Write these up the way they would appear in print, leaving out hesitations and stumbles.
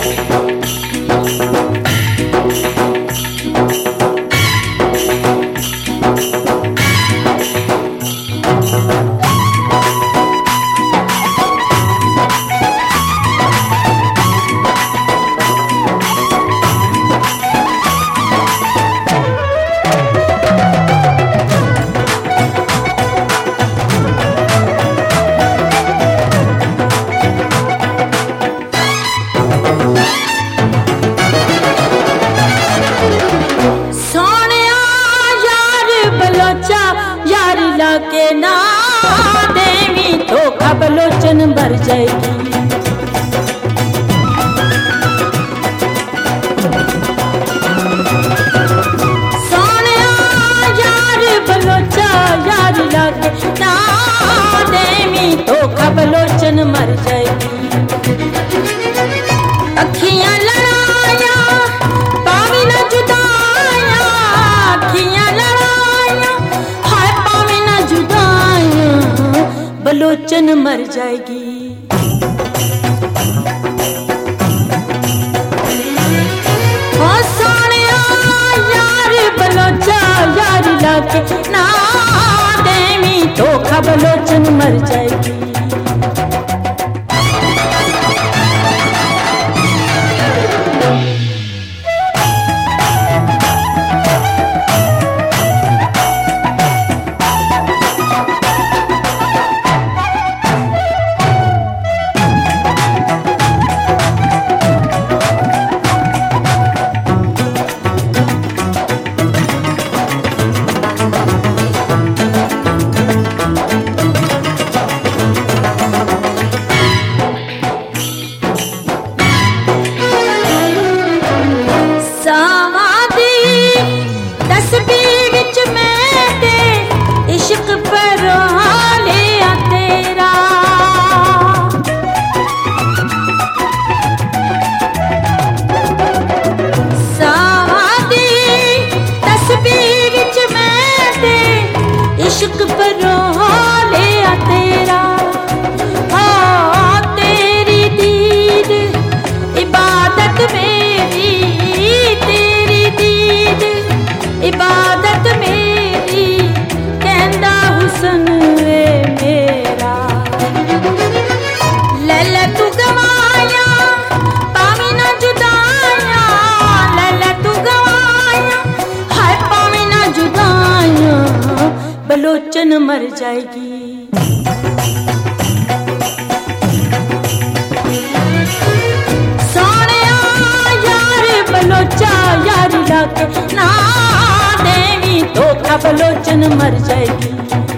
के ना देवी धोखा बलोचन भर जाएगी। सोनिया यार बलोचा यार लागे ना देवी धोखा बलोचन मर जाएगी। अखियां लड़ाया पावी न जुदाया, अखियां लड़ाया हाय पावी न जुदाया, बलोचन मर जाएगी। ओ सोनिया यार बलोचा यार लागे ना देवी धोखा बलोचन मर जाएगी। इश्क पर लिया तेरा हाँ तेरी दीद इबादत मेरी, तेरी दीद इबादत मेरी, कहंदा हुसन वे मेरा। ले तू गवाया पावी ना जुदाया, ले तू गवाया हाय पावी ना जुदाया, बलोचन मर जाएगी। सोनिया यार बलोचा यार लागे ना देवी धोखा बलोचन मर जाएगी।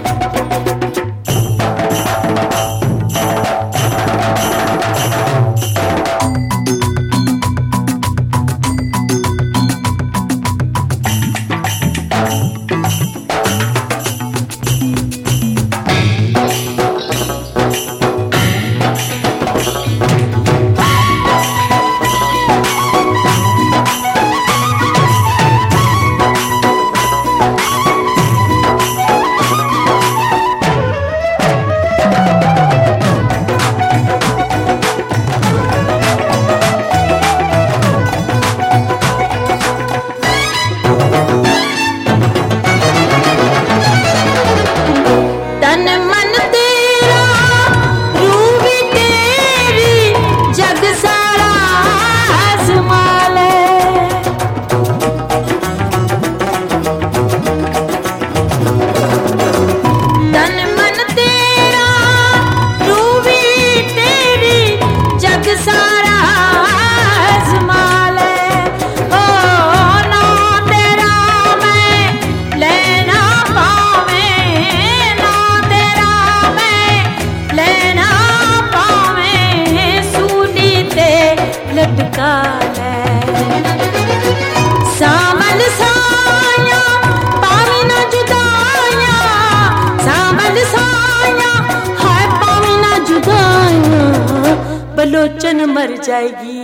सामल साया पावी ना जुदाया, सामल साया हाय पावी ना जुदाया, बलोचन मर जाएगी।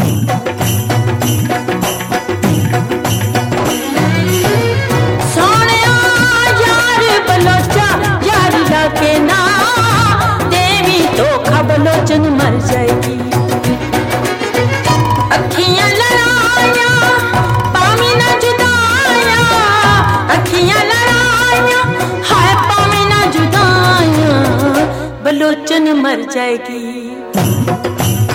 सोनिया यार बलोचा यार लागे ना देवी धोखा बलोचन मर जाएगी। बलोचन मर जाएगी।